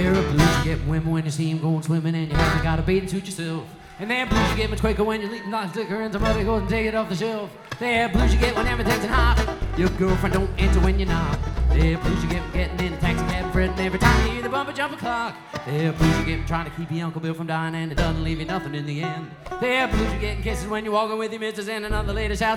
There are blues you get from women when you see them going swimming and you haven't got a bathing suit yourself. And there are blues you get much quicker when you're leaving nice liquor and somebody goes and take it off the shelf. There are blues you get when everything's in hot. Your girlfriend don't answer when you're not. There are blues you get from getting in a taxi cab fretting every time you hear the bumper jumper clock. There are blues you get from trying to keep your Uncle Bill from dying and it doesn't leave you nothing in the end. There are blues you get in kisses when you're walking with your missus and another lady's house.